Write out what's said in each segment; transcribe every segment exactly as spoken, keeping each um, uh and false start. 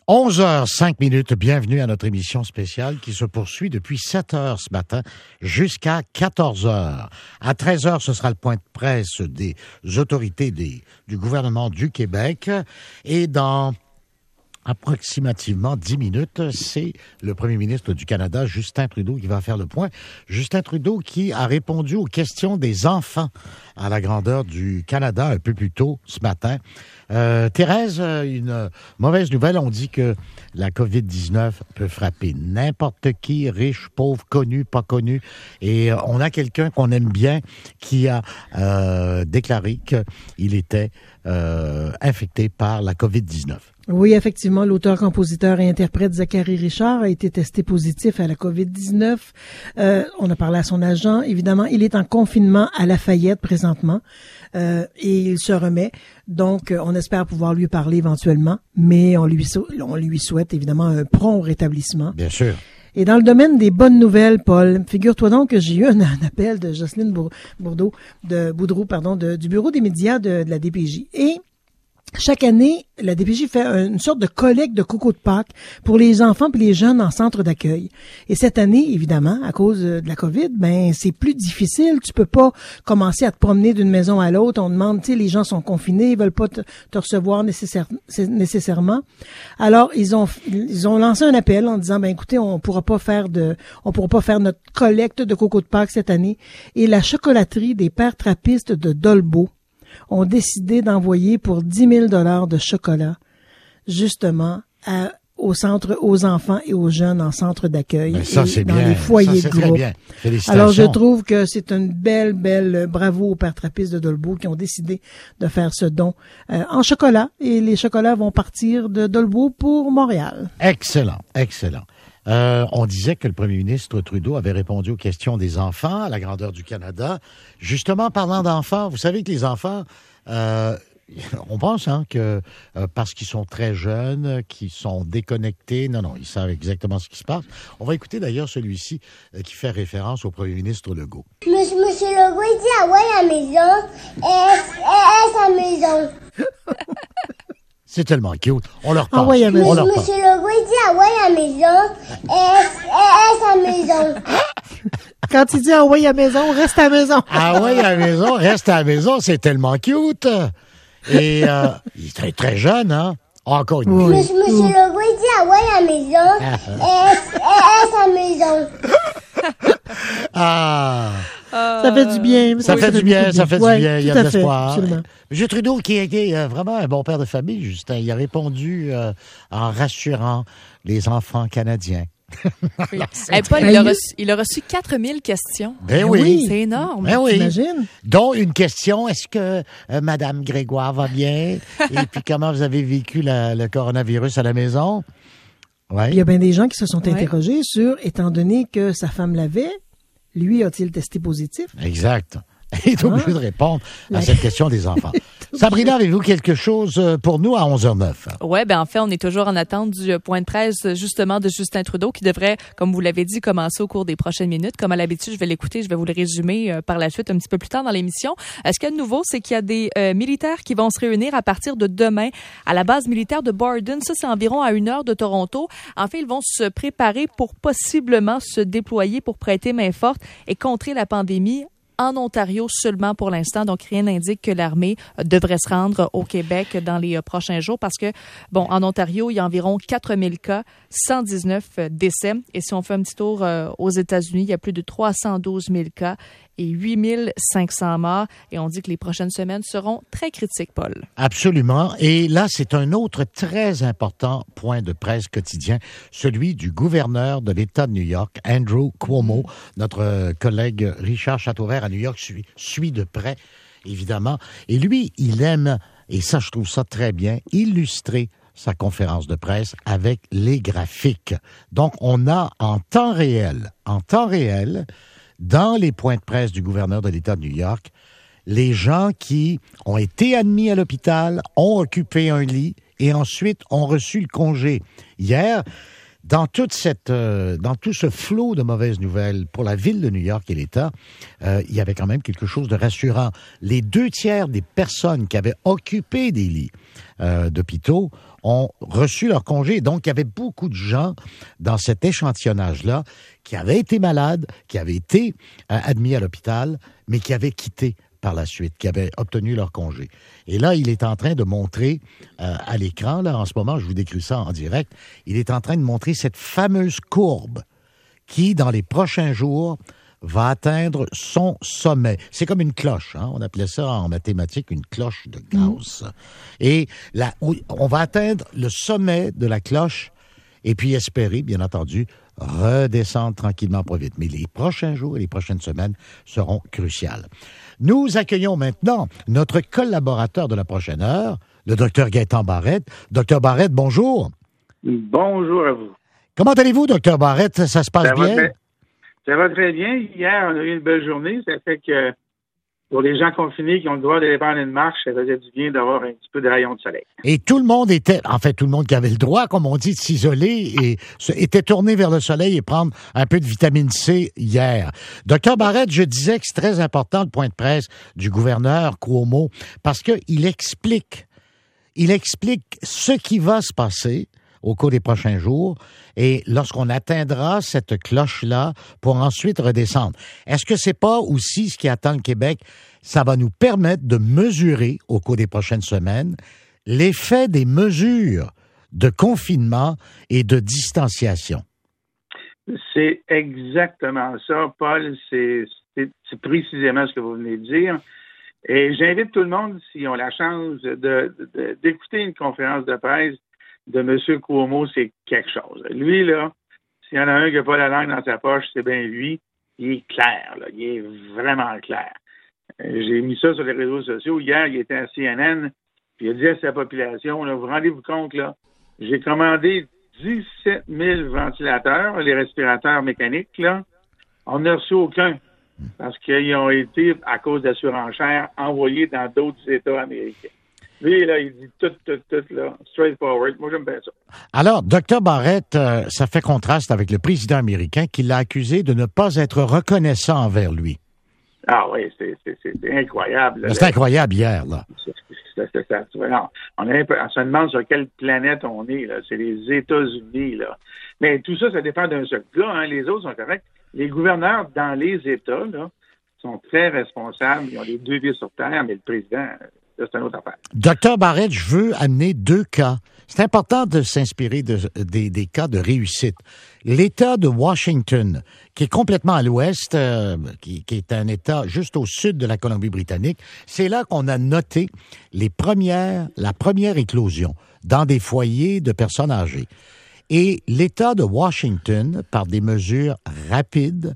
onze heures cinq minutes, bienvenue à notre émission spéciale qui se poursuit depuis sept heures ce matin jusqu'à quatorze heures. À treize heures, ce sera le point de presse des autorités des, du gouvernement du Québec. Et dans approximativement dix minutes, c'est le premier ministre du Canada, Justin Trudeau, qui va faire le point. Justin Trudeau qui a répondu aux questions des enfants à la grandeur du Canada un peu plus tôt ce matin. Euh, Thérèse, une mauvaise nouvelle, on dit que la covid dix-neuf peut frapper n'importe qui, riche, pauvre, connu, pas connu. Et euh, on a quelqu'un qu'on aime bien qui a euh, déclaré qu'il était euh, infecté par la covid dix-neuf. Oui, effectivement, l'auteur, compositeur et interprète Zachary Richard a été testé positif à la covid dix-neuf. Euh, on a parlé à son agent. Évidemment, il est en confinement à Lafayette présentement euh, et il se remet. Donc, on espère pouvoir lui parler éventuellement, mais on lui, on lui souhaite évidemment un prompt rétablissement. Bien sûr. Et dans le domaine des bonnes nouvelles, Paul, figure-toi donc que j'ai eu un, un appel de Jocelyne Bourdeau, de Boudreau, pardon, de, du bureau des médias de, de la D P J. Et chaque année, la D P J fait une sorte de collecte de coco de Pâques pour les enfants et les jeunes en centre d'accueil. Et cette année, évidemment, à cause de la COVID, ben c'est plus difficile. Tu peux pas commencer à te promener d'une maison à l'autre. On demande, tu sais, les gens sont confinés, ils veulent pas te, te recevoir nécessaire, nécessairement. Alors ils ont ils ont lancé un appel en disant, ben écoutez, on pourra pas faire de, on pourra pas faire notre collecte de coco de Pâques cette année. Et la chocolaterie des Pères Trappistes de Dolbeau ont décidé d'envoyer pour dix mille dollars de chocolat, justement, à, au centre, aux enfants et aux jeunes en centre d'accueil. Ben ça, c'est dans bien. les foyers ça, de groupe. Bien. Félicitations. Alors, je trouve que c'est une belle, belle bravo aux Pères Trappistes de Dolbeau qui ont décidé de faire ce don euh, en chocolat. Et les chocolats vont partir de Dolbeau pour Montréal. Excellent, excellent. Euh, on disait que le premier ministre Trudeau avait répondu aux questions des enfants à la grandeur du Canada. Justement, parlant d'enfants, vous savez que les enfants, euh, on pense hein, que euh, parce qu'ils sont très jeunes, qu'ils sont déconnectés, non, non, ils savent exactement ce qui se passe. On va écouter d'ailleurs celui-ci euh, qui fait référence au premier ministre Legault. Monsieur, monsieur Legault, il dit ah ouais à la maison, est-ce à la maison? C'est tellement cute. On leur passe. Ah ouais, on leur passe. Monsieur Legault, il dit ah ouais à la maison, est-ce à la maison? Quand il dit ah ouais à la maison, reste à la maison. Ah ouais à la maison, reste à la maison, c'est tellement cute. Et euh, il est très, très jeune, hein? Encore une fois. Oui. Monsieur, monsieur Legault, il dit ah ouais à la maison, est-ce à la maison? Ah! Ça fait du bien. Ça, fait, fait du bien, ça fait du ouais, bien. Il y a de l'espoir. Absolument. M. Trudeau, qui est euh, vraiment un bon père de famille, Justin, il a répondu euh, en rassurant les enfants canadiens. Oui. Hey, Paul, il a, reçu, il a reçu quatre mille questions. Ben oui. oui. C'est énorme. Ben oui. T'imagines? Dont une question, est-ce que euh, Mme Grégoire va bien? Et puis, comment vous avez vécu la, le coronavirus à la maison? Ouais. Il y a bien des gens qui se sont Ouais. interrogés sur, étant donné que sa femme l'avait, lui a-t-il testé positif? Exact. Il est obligé Ah. de répondre à La- cette question des enfants. Sabrina, avez-vous quelque chose pour nous à onze heures neuf? Oui, ben en fait, on est toujours en attente du point de presse justement de Justin Trudeau qui devrait, comme vous l'avez dit, commencer au cours des prochaines minutes. Comme à l'habitude, je vais l'écouter, je vais vous le résumer euh, par la suite un petit peu plus tard dans l'émission. Euh, ce qu'il y a de nouveau, c'est qu'il y a des euh, militaires qui vont se réunir à partir de demain à la base militaire de Borden. Ça, c'est environ à une heure de Toronto. En fait, ils vont se préparer pour possiblement se déployer pour prêter main forte et contrer la pandémie en Ontario seulement pour l'instant. Donc, rien n'indique que l'armée devrait se rendre au Québec dans les prochains jours parce que, bon, en Ontario, il y a environ quatre mille cas, cent dix-neuf décès. Et si on fait un petit tour euh, aux États-Unis, il y a plus de trois cent douze mille cas et huit mille cinq cents morts. Et on dit que les prochaines semaines seront très critiques, Paul. Absolument. Et là, c'est un autre très important point de presse quotidien, celui du gouverneur de l'État de New York, Andrew Cuomo. Notre collègue Richard Châteauvert à New York suit, suit de près, évidemment. Et lui, il aime, et ça, je trouve ça très bien, illustrer sa conférence de presse avec les graphiques. Donc, on a en temps réel, en temps réel, dans les points de presse du gouverneur de l'État de New York, les gens qui ont été admis à l'hôpital, ont occupé un lit et ensuite ont reçu le congé. Hier, dans toute cette, euh, dans tout ce flot de mauvaises nouvelles pour la ville de New York et l'État, euh, il y avait quand même quelque chose de rassurant. Les deux tiers des personnes qui avaient occupé des lits euh, d'hôpitaux ont reçu leur congé. Donc, il y avait beaucoup de gens dans cet échantillonnage-là qui avaient été malades, qui avaient été euh, admis à l'hôpital, mais qui avaient quitté par la suite, qui avaient obtenu leur congé. Et là, il est en train de montrer euh, à l'écran, là, en ce moment, je vous décris ça en direct, il est en train de montrer cette fameuse courbe qui, dans les prochains jours, va atteindre son sommet. C'est comme une cloche, hein? On appelait ça en mathématiques une cloche de Gauss. Mmh. Et là, on va atteindre le sommet de la cloche et puis espérer, bien entendu, redescendre tranquillement pas vite. Mais les prochains jours et les prochaines semaines seront cruciales. Nous accueillons maintenant notre collaborateur de la prochaine heure, le docteur Gaétan Barrette. Docteur Barrette, bonjour. Bonjour à vous. Comment allez-vous, docteur Barrette? Ça se passe ça bien? Va très, ça va très bien. Hier, on a eu une belle journée. Ça fait que pour les gens confinés qui ont le droit d'aller prendre une marche, ça faisait du bien d'avoir un petit peu de rayon de soleil. Et tout le monde était, en fait, tout le monde qui avait le droit, comme on dit, de s'isoler et était tourné vers le soleil et prendre un peu de vitamine C hier. Docteur Barrette, je disais que c'est très important le point de presse du gouverneur Cuomo parce qu'il explique, il explique ce qui va se passer au cours des prochains jours et lorsqu'on atteindra cette cloche-là pour ensuite redescendre. Est-ce que c'est pas aussi ce qui attend le Québec? Ça va nous permettre de mesurer au cours des prochaines semaines l'effet des mesures de confinement et de distanciation. C'est exactement ça, Paul. C'est, c'est, c'est précisément ce que vous venez de dire. Et j'invite tout le monde, s'ils ont la chance, de, de, d'écouter une conférence de presse de M. Cuomo, c'est quelque chose. Lui, là, s'il y en a un qui n'a pas la langue dans sa poche, c'est bien lui. Il est clair, là. Il est vraiment clair. J'ai mis ça sur les réseaux sociaux. Hier, il était à C N N, puis il a dit à sa population, là, vous rendez-vous compte, là, j'ai commandé dix-sept mille ventilateurs, les respirateurs mécaniques, là. On n'a reçu aucun, parce qu'ils ont été, à cause de la surenchère, envoyés dans d'autres États américains. Lui, là, il dit tout, tout, tout, là, straightforward. Moi, j'aime bien ça. Alors, docteur Barrette, euh, ça fait contraste avec le président américain qui l'a accusé de ne pas être reconnaissant envers lui. Ah oui, c'est, c'est, c'est, c'est incroyable. Là, c'est là. incroyable hier, là. C'est, c'est, c'est, c'est, c'est, non, on, a, on se demande sur quelle planète on est, là. C'est les États-Unis, là. Mais tout ça, ça dépend d'un seul gars, hein. Les autres sont corrects. Les gouverneurs dans les États, là, sont très responsables. Ils ont les deux pieds sur terre, mais le président... c'est une autre affaire. Docteur Barrette, je veux amener deux cas. C'est important de s'inspirer de, des, des cas de réussite. L'État de Washington, qui est complètement à l'ouest, euh, qui, qui est un État juste au sud de la Colombie-Britannique, c'est là qu'on a noté les premières, la première éclosion dans des foyers de personnes âgées. Et l'État de Washington, par des mesures rapides,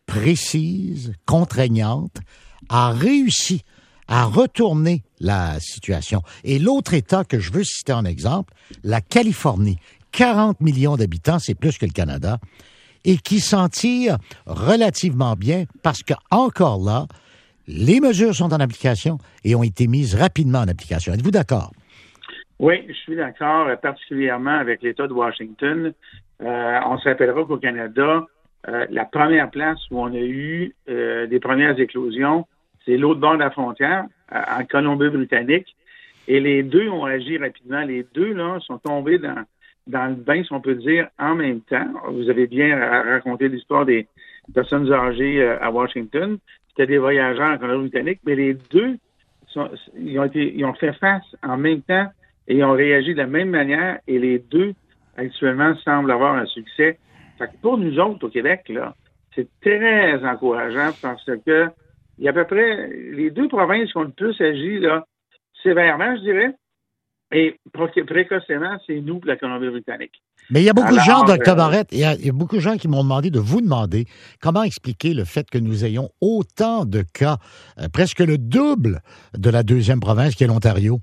précises, contraignantes, a réussi à retourner la situation. Et l'autre État que je veux citer en exemple, la Californie, quarante millions d'habitants, c'est plus que le Canada, et qui s'en tire relativement bien parce que encore là, les mesures sont en application et ont été mises rapidement en application. Êtes-vous d'accord? Oui, je suis d'accord, particulièrement avec l'État de Washington. Euh, on se rappellera qu'au Canada, euh, la première place où on a eu euh, des premières éclosions, c'est l'autre bord de la frontière, en Colombie-Britannique. Et les deux ont agi rapidement. Les deux, là, sont tombés dans, dans le bain, si on peut dire, en même temps. Vous avez bien raconté l'histoire des personnes âgées à Washington. C'était des voyageurs en Colombie-Britannique, mais les deux, sont, ils, ont été, ils ont fait face en même temps et ils ont réagi de la même manière. Et les deux, actuellement, semblent avoir un succès. Fait que pour nous autres, au Québec, là, c'est très encourageant parce que il y a à peu près les deux provinces qui ont le plus agi, là, sévèrement, je dirais, et pré- précocement, c'est nous, la Colombie-Britannique. Mais il y a beaucoup Alors, de gens, docteur euh, Barrette, il y, a, il y a beaucoup de gens qui m'ont demandé de vous demander comment expliquer le fait que nous ayons autant de cas, euh, presque le double de la deuxième province qui est l'Ontario.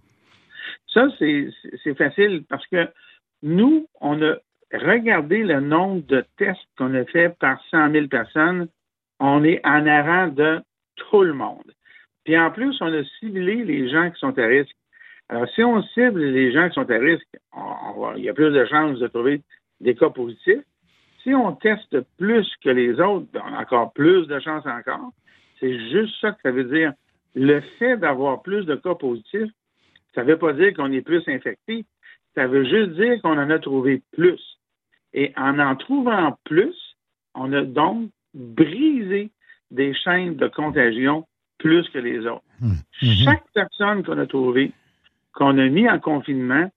Ça, c'est, c'est facile parce que nous, on a regardé le nombre de tests qu'on a fait par cent mille personnes. On est en avant de tout le monde. Puis en plus, on a ciblé les gens qui sont à risque. Alors, si on cible les gens qui sont à risque, on, on va, il y a plus de chances de trouver des cas positifs. Si on teste plus que les autres, on a encore plus de chances encore. C'est juste ça que ça veut dire. Le fait d'avoir plus de cas positifs, ça ne veut pas dire qu'on est plus infecté. Ça veut juste dire qu'on en a trouvé plus. Et en en trouvant plus, on a donc brisé des chaînes de contagion plus que les autres. Mmh. Chaque personne qu'on a trouvée, qu'on a mis en confinement,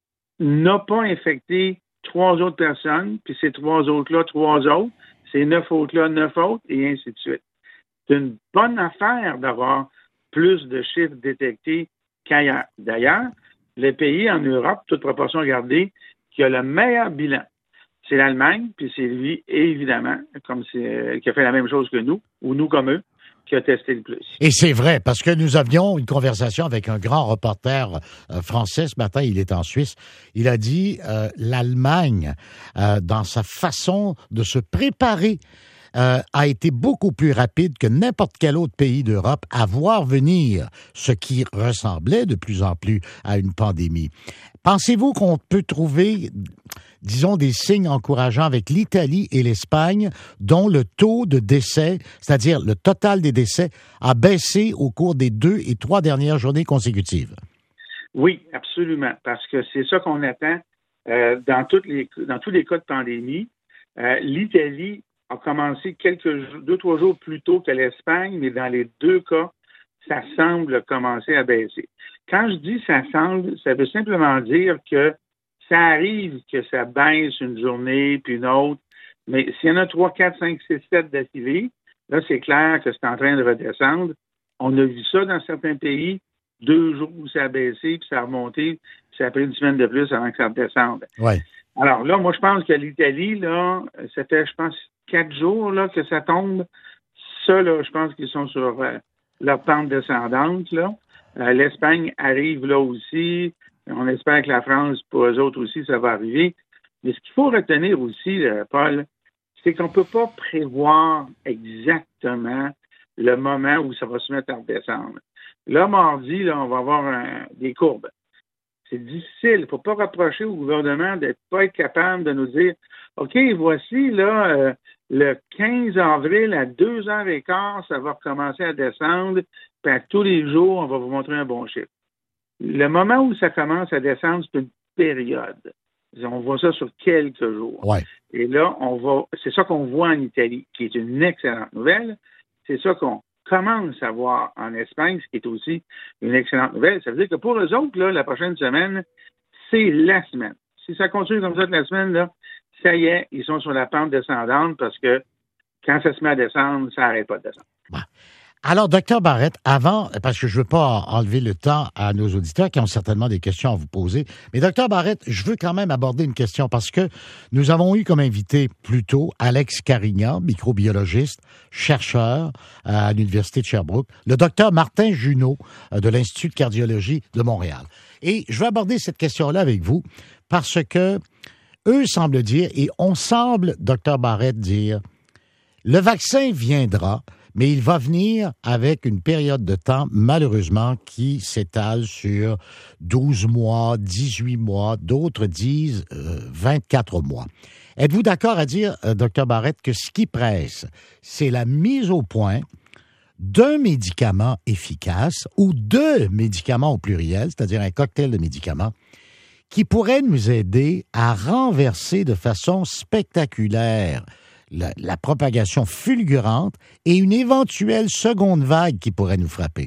n'a pas infecté trois autres personnes, puis ces trois autres-là, trois autres, ces neuf autres-là, neuf autres, et ainsi de suite. C'est une bonne affaire d'avoir plus de chiffres détectés qu'ailleurs. D'ailleurs, le pays en Europe, toute proportion gardée, qui a le meilleur bilan, c'est l'Allemagne, puis c'est lui, évidemment, comme c'est, qui a fait la même chose que nous, ou nous comme eux, qui a testé le plus. Et c'est vrai, parce que nous avions une conversation avec un grand reporter euh, français ce matin, il est en Suisse. Il a dit euh, l'Allemagne, euh, dans sa façon de se préparer, euh, a été beaucoup plus rapide que n'importe quel autre pays d'Europe à voir venir ce qui ressemblait de plus en plus à une pandémie. Pensez-vous qu'on peut trouver, disons, des signes encourageants avec l'Italie et l'Espagne, dont le taux de décès, c'est-à-dire le total des décès, a baissé au cours des deux et trois dernières journées consécutives? Oui, absolument, parce que c'est ça qu'on attend euh, dans, toutes les, dans tous les cas de pandémie. Euh, L'Italie a commencé quelques deux, trois jours plus tôt que l'Espagne, mais dans les deux cas, ça semble commencer à baisser. Quand je dis ça semble, ça veut simplement dire que ça arrive que ça baisse une journée puis une autre, mais s'il y en a trois, quatre, cinq, six, sept d'affilée, là, c'est clair que c'est en train de redescendre. On a vu ça dans certains pays, deux jours où ça a baissé, puis ça a remonté, puis ça a pris une semaine de plus avant que ça redescende. Ouais. Alors là, moi, je pense que l'Italie, là, ça fait, je pense, quatre jours là, que ça tombe. Ça, là, je pense qu'ils sont sur euh, leur pente descendante, là. Euh, L'Espagne arrive là aussi. On espère que la France, pour eux autres aussi, ça va arriver. Mais ce qu'il faut retenir aussi, là, Paul, c'est qu'on ne peut pas prévoir exactement le moment où ça va se mettre à redescendre. Là, mardi, là, on va avoir un, des courbes. C'est difficile. Il ne faut pas reprocher au gouvernement de ne pas être capable de nous dire OK, voici là euh, le quinze avril à deux heures quinze, ça va recommencer à descendre, puis à tous les jours, on va vous montrer un bon chiffre. Le moment où ça commence à descendre, c'est une période. On voit ça sur quelques jours. Ouais. Et là, on va. C'est ça qu'on voit en Italie, qui est une excellente nouvelle. C'est ça qu'on commence à voir en Espagne, ce qui est aussi une excellente nouvelle. Ça veut dire que pour eux autres, là, la prochaine semaine, c'est la semaine. Si ça continue comme ça la semaine, là, ça y est, ils sont sur la pente descendante parce que quand ça se met à descendre, ça n'arrête pas de descendre. Bon. Alors, docteur Barrette, avant, parce que je veux pas enlever le temps à nos auditeurs qui ont certainement des questions à vous poser, mais docteur Barrette, je veux quand même aborder une question parce que nous avons eu comme invité plus tôt Alex Carignan, microbiologiste, chercheur à l'Université de Sherbrooke, le docteur Martin Junot de l'Institut de cardiologie de Montréal. Et je veux aborder cette question-là avec vous parce que eux semblent dire, et on semble, docteur Barrette, dire, le vaccin viendra, mais il va venir avec une période de temps, malheureusement, qui s'étale sur douze mois, dix-huit mois, d'autres disent euh, vingt-quatre mois. Êtes-vous d'accord à dire, euh, docteur Barrette, que ce qui presse, c'est la mise au point d'un médicament efficace ou de médicaments au pluriel, c'est-à-dire un cocktail de médicaments, qui pourrait nous aider à renverser de façon spectaculaire La, la propagation fulgurante et une éventuelle seconde vague qui pourrait nous frapper?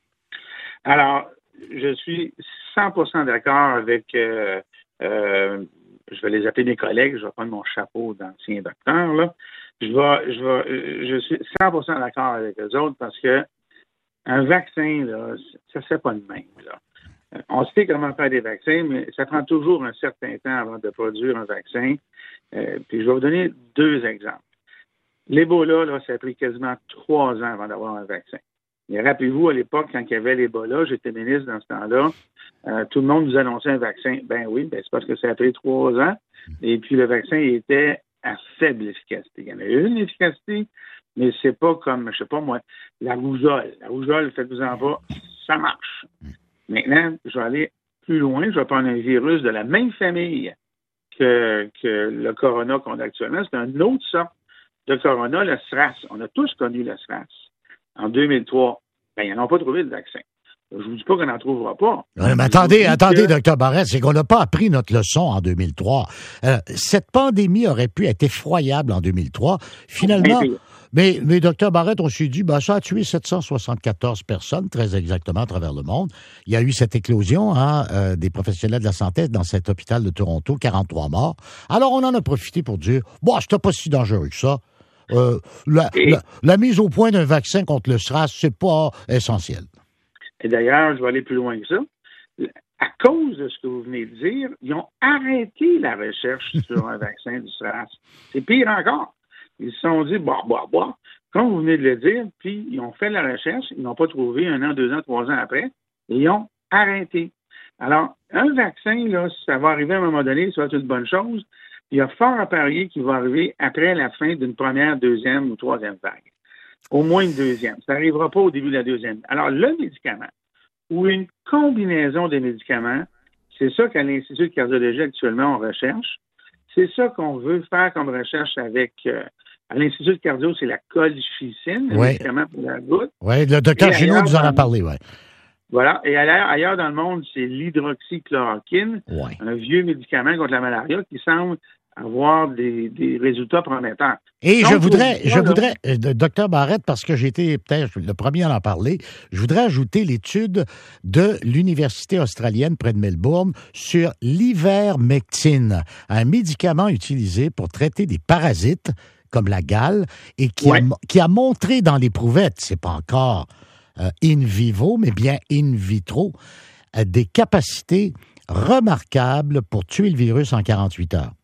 Alors, je suis cent pour cent d'accord avec, euh, euh, je vais les appeler mes collègues, je vais prendre mon chapeau d'ancien docteur, là. Je vais, je vais, je suis cent pour cent d'accord avec eux autres parce que un vaccin, là, ça ne se fait pas de même, là. On sait comment faire des vaccins, mais ça prend toujours un certain temps avant de produire un vaccin. Euh, puis je vais vous donner deux exemples. L'Ebola, là, ça a pris quasiment trois ans avant d'avoir un vaccin. Mais rappelez-vous, à l'époque, quand il y avait l'Ebola, j'étais ministre dans ce temps-là, euh, tout le monde nous annonçait un vaccin. Ben oui, ben c'est parce que ça a pris trois ans. Et puis le vaccin il était à faible efficacité. Il y en a une efficacité, mais c'est pas comme, je sais pas moi, la rougeole. La rougeole, faites-vous-en pas, ça marche. Maintenant, je vais aller plus loin, je vais prendre un virus de la même famille que, que le corona qu'on a actuellement. C'est une autre sorte de corona, le SRAS. On a tous connu le SRAS. En deux mille trois, ben, ils n'en ont pas trouvé de vaccin. Je ne vous dis pas qu'on n'en trouvera pas. Ouais, mais attendez, attendez, que... docteur Barrette, c'est qu'on n'a pas appris notre leçon en deux mille trois. Euh, cette pandémie aurait pu être effroyable en deux mille trois. Finalement, mais, mais docteur Barrette, on s'est dit, ben, ça a tué sept cent soixante-quatorze personnes, très exactement, à travers le monde. Il y a eu cette éclosion hein, euh, des professionnels de la santé dans cet hôpital de Toronto, quarante-trois morts. Alors, on en a profité pour dire, bon, c'était pas si dangereux que ça. Euh, la, Et... la, la mise au point d'un vaccin contre le SRAS, c'est pas essentiel. Et d'ailleurs, je vais aller plus loin que ça. À cause de ce que vous venez de dire, ils ont arrêté la recherche sur un vaccin du SRAS. C'est pire encore. Ils se sont dit, bah, bah, bah, comme vous venez de le dire, puis ils ont fait la recherche, ils n'ont pas trouvé un an, deux ans, trois ans après, et ils ont arrêté. Alors, un vaccin, là, ça va arriver à un moment donné, ça va être une bonne chose. Il y a fort à parier qu'il va arriver après la fin d'une première, deuxième ou troisième vague. Au moins une deuxième. Ça n'arrivera pas au début de la deuxième. Alors, le médicament ou une combinaison de médicaments, c'est ça qu'à l'Institut de cardiologie actuellement, on recherche. C'est ça qu'on veut faire comme recherche avec... Euh, à l'Institut de cardio, c'est la colchicine, le ouais. médicament pour la goutte. Oui, le docteur Junot nous en a parlé, oui. Voilà. Et ailleurs, ailleurs dans le monde, c'est l'hydroxychloroquine, ouais. un vieux médicament contre la malaria qui semble avoir des, des résultats prometteurs. Et Donc, je voudrais, je là, voudrais, euh, docteur Barrette, parce que j'ai été peut-être le premier à en parler, je voudrais ajouter l'étude de l'Université australienne près de Melbourne sur l'ivermectine, un médicament utilisé pour traiter des parasites comme la gale et qui, ouais. a, qui a montré dans l'éprouvettes, c'est pas encore euh, in vivo, mais bien in vitro, euh, des capacités remarquables pour tuer le virus en quarante-huit heures.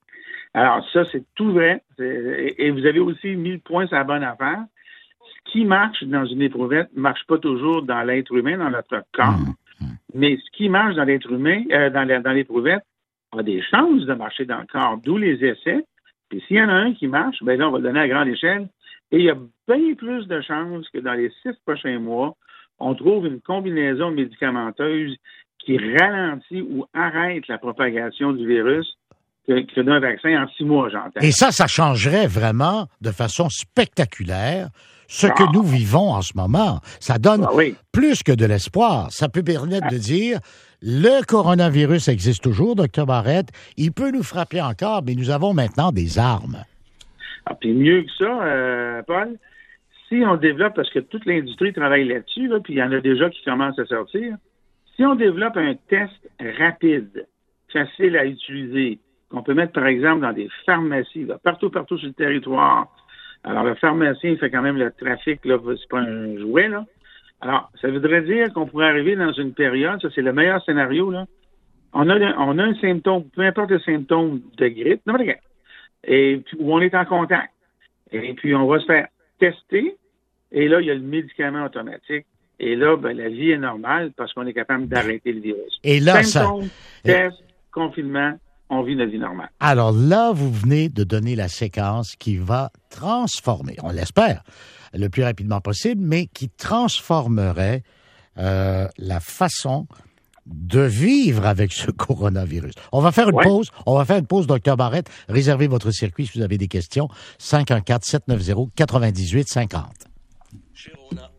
Alors, ça, c'est tout vrai. C'est, et vous avez aussi mis le point sur la bonne affaire. Ce qui marche dans une éprouvette ne marche pas toujours dans l'être humain, dans notre corps. Mmh, mmh. Mais ce qui marche dans l'être humain, euh, dans, la, dans l'éprouvette, a des chances de marcher dans le corps, d'où les essais. Puis s'il y en a un qui marche, bien là, on va le donner à grande échelle. Et il y a bien plus de chances que dans les six prochains mois, on trouve une combinaison médicamenteuse qui ralentit ou arrête la propagation du virus que, que d'un vaccin en six mois, j'entends. Et ça, ça changerait vraiment de façon spectaculaire ce ah. que nous vivons en ce moment. Ça donne ah, oui. plus que de l'espoir. Ça peut permettre ah. de dire, le coronavirus existe toujours, docteur Barrette. Il peut nous frapper encore, mais nous avons maintenant des armes. Ah, puis mieux que ça, euh, Paul, si on développe, parce que toute l'industrie travaille là-dessus, là, puis il y en a déjà qui commencent à sortir, si on développe un test rapide, facile à utiliser, qu'on peut mettre, par exemple, dans des pharmacies, là, partout, partout sur le territoire. Alors, le pharmacien, il fait quand même le trafic, là, c'est pas un jouet, là. Alors, ça voudrait dire qu'on pourrait arriver dans une période, ça, c'est le meilleur scénario, là. On a, on a un symptôme, peu importe le symptôme de grippe, n'importe quel, et puis, où on est en contact. Et puis, on va se faire tester, et là, il y a le médicament automatique. Et là, ben, la vie est normale parce qu'on est capable d'arrêter le virus. Et là, symptômes, ça... test, confinement, on vit notre vie normale. Alors là, vous venez de donner la séquence qui va transformer, on l'espère, le plus rapidement possible, mais qui transformerait euh, la façon de vivre avec ce coronavirus. On va faire une ouais. pause. On va faire une pause, docteur Barrette. Réservez votre circuit si vous avez des questions. cinq un quatre, sept neuf zéro, neuf huit cinq zéro.